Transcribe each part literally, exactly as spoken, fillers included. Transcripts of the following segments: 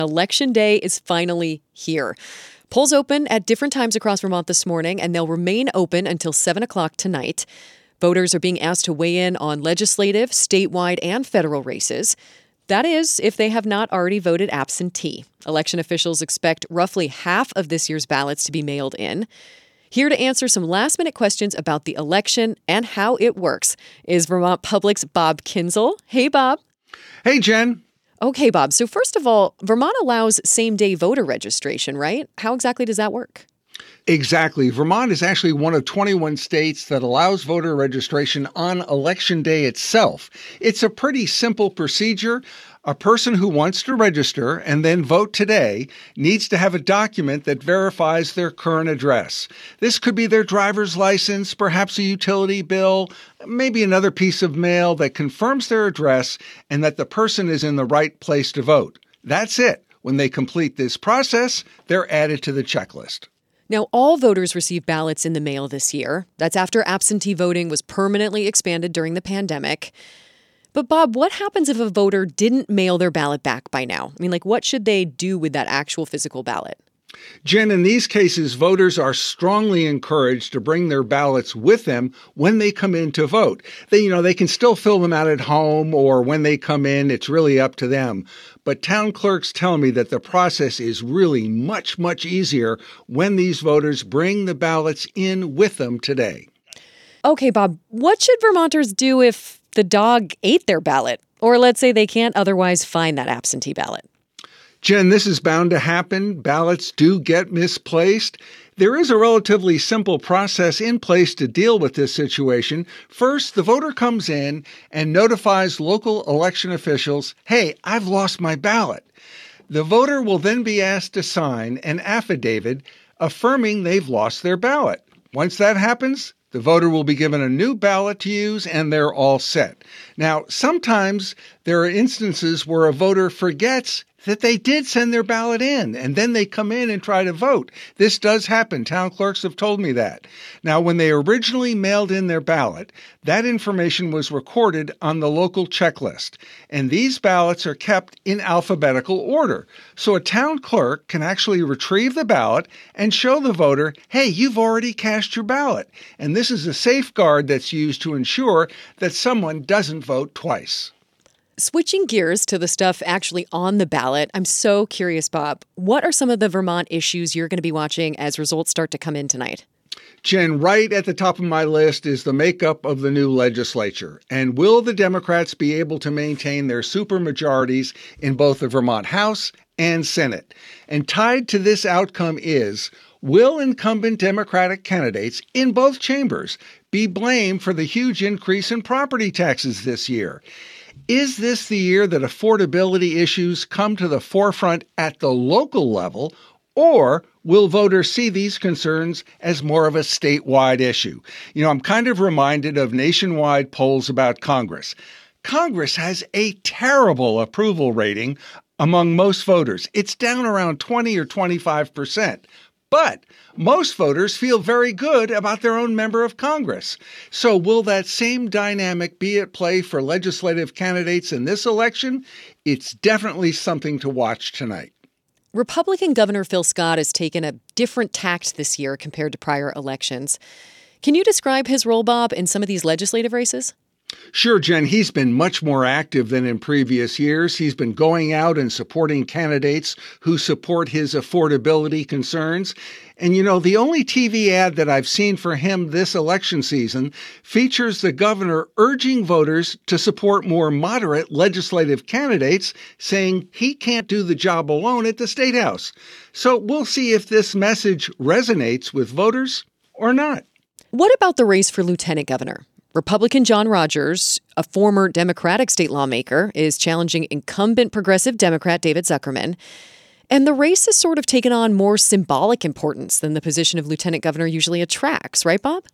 Election day is finally here. Polls open at different times across Vermont this morning, and they'll remain open until seven o'clock tonight. Voters are being asked to weigh in on legislative, statewide, and federal races. That is, if they have not already voted absentee. Election officials expect roughly half of this year's ballots to be mailed in. Here to answer some last-minute questions about the election and how it works is Vermont Public's Bob Kinzel. Hey, Bob. Hey, Jen. Okay, Bob. So first of all, Vermont allows same-day voter registration, right? How exactly does that work? Exactly. Vermont is actually one of twenty-one states that allows voter registration on Election Day itself. It's a pretty simple procedure. A person who wants to register and then vote today needs to have a document that verifies their current address. This could be their driver's license, perhaps a utility bill, maybe another piece of mail that confirms their address and that the person is in the right place to vote. That's it. When they complete this process, they're added to the checklist. Now, all voters receive ballots in the mail this year. That's after absentee voting was permanently expanded during the pandemic. But Bob, what happens if a voter didn't mail their ballot back by now? I mean, like, what should they do with that actual physical ballot? Jen, in these cases, voters are strongly encouraged to bring their ballots with them when they come in to vote. They, you know, they can still fill them out at home or when they come in. It's really up to them. But town clerks tell me that the process is really much, much easier when these voters bring the ballots in with them today. Okay, Bob, what should Vermonters do if the dog ate their ballot? Or let's say they can't otherwise find that absentee ballot. Jen, this is bound to happen. Ballots do get misplaced. There is a relatively simple process in place to deal with this situation. First, the voter comes in and notifies local election officials, hey, I've lost my ballot. The voter will then be asked to sign an affidavit affirming they've lost their ballot. Once that happens, the voter will be given a new ballot to use, and they're all set. Now, sometimes there are instances where a voter forgets that they did send their ballot in, and then they come in and try to vote. This does happen. Town clerks have told me that. Now, when they originally mailed in their ballot, that information was recorded on the local checklist, and these ballots are kept in alphabetical order. So a town clerk can actually retrieve the ballot and show the voter, hey, you've already cast your ballot. And this is a safeguard that's used to ensure that someone doesn't vote twice. Switching gears to the stuff actually on the ballot, I'm so curious, Bob. What are some of the Vermont issues you're going to be watching as results start to come in tonight? Jen, right at the top of my list is the makeup of the new legislature. And will the Democrats be able to maintain their supermajorities in both the Vermont House and Senate? And tied to this outcome is, will incumbent Democratic candidates in both chambers be blamed for the huge increase in property taxes this year? Is this the year that affordability issues come to the forefront at the local level, or will voters see these concerns as more of a statewide issue? You know, I'm kind of reminded of nationwide polls about Congress. Congress has a terrible approval rating among most voters. It's down around twenty or twenty-five percent. But most voters feel very good about their own member of Congress. So will that same dynamic be at play for legislative candidates in this election? It's definitely something to watch tonight. Republican Governor Phil Scott has taken a different tact this year compared to prior elections. Can you describe his role, Bob, in some of these legislative races? Sure, Jen. He's been much more active than in previous years. He's been going out and supporting candidates who support his affordability concerns. And, you know, the only T V ad that I've seen for him this election season features the governor urging voters to support more moderate legislative candidates, saying he can't do the job alone at the State House. So we'll see if this message resonates with voters or not. What about the race for lieutenant governor? Republican John Rogers, a former Democratic state lawmaker, is challenging incumbent progressive Democrat David Zuckerman. And the race has sort of taken on more symbolic importance than the position of lieutenant governor usually attracts, right, Bob?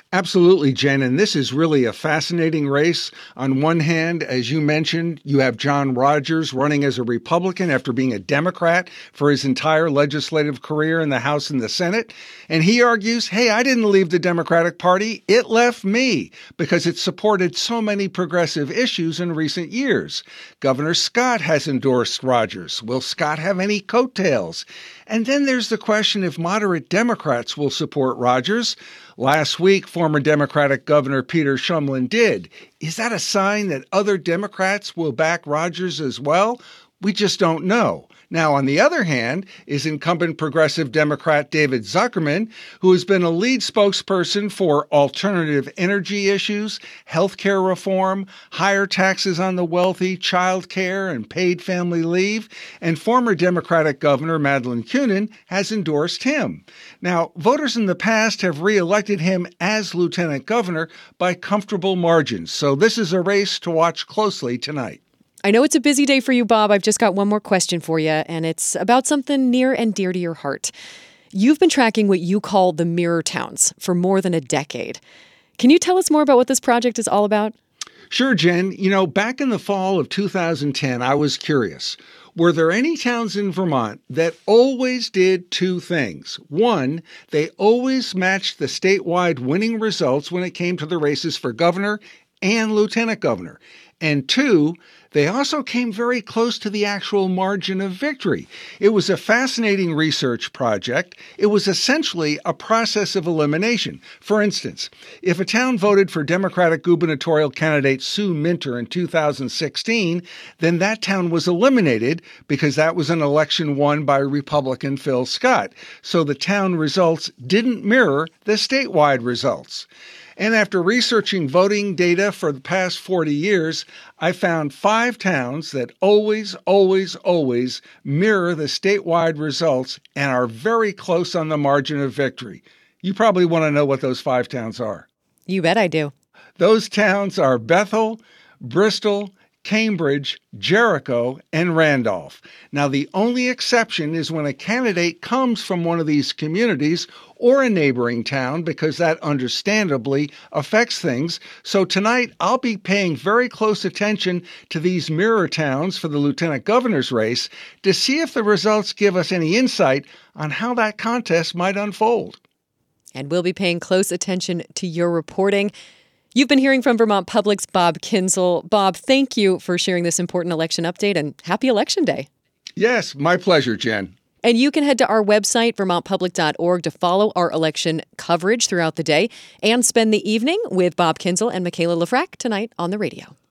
Absolutely, Jen. And this is really a fascinating race. On one hand, as you mentioned, you have John Rogers running as a Republican after being a Democrat for his entire legislative career in the House and the Senate. And he argues, hey, I didn't leave the Democratic Party. It left me because it supported so many progressive issues in recent years. Governor Scott has endorsed Rogers. Will Scott have any coattails? And then there's the question if moderate Democrats will support Rogers. Last week, former Democratic Governor Peter Shumlin did. Is that a sign that other Democrats will back Rogers as well? We just don't know. Now, on the other hand, is incumbent progressive Democrat David Zuckerman, who has been a lead spokesperson for alternative energy issues, health care reform, higher taxes on the wealthy, child care, and paid family leave, and former Democratic Governor Madeleine Kunin has endorsed him. Now, voters in the past have reelected him as lieutenant governor by comfortable margins, so this is a race to watch closely tonight. I know it's a busy day for you, Bob. I've just got one more question for you, and it's about something near and dear to your heart. You've been tracking what you call the mirror towns for more than a decade. Can you tell us more about what this project is all about? Sure, Jen. You know, back in the fall of two thousand ten, I was curious. Were there any towns in Vermont that always did two things? One, they always matched the statewide winning results when it came to the races for governor and lieutenant governor. And two, they also came very close to the actual margin of victory. It was a fascinating research project. It was essentially a process of elimination. For instance, if a town voted for Democratic gubernatorial candidate Sue Minter in two thousand sixteen, then that town was eliminated because that was an election won by Republican Phil Scott. So the town results didn't mirror the statewide results. And after researching voting data for the past forty years, I found five towns that always, always, always mirror the statewide results and are very close on the margin of victory. You probably want to know what those five towns are. You bet I do. Those towns are Bethel, Bristol, Cambridge, Jericho, and Randolph. Now, the only exception is when a candidate comes from one of these communities or a neighboring town, because that understandably affects things. So tonight, I'll be paying very close attention to these mirror towns for the lieutenant governor's race to see if the results give us any insight on how that contest might unfold. And we'll be paying close attention to your reporting. You've been hearing from Vermont Public's Bob Kinzel. Bob, thank you for sharing this important election update, and happy Election Day. Yes, my pleasure, Jen. And you can head to our website, vermont public dot org, to follow our election coverage throughout the day and spend the evening with Bob Kinzel and Michaela Lafrac tonight on the radio.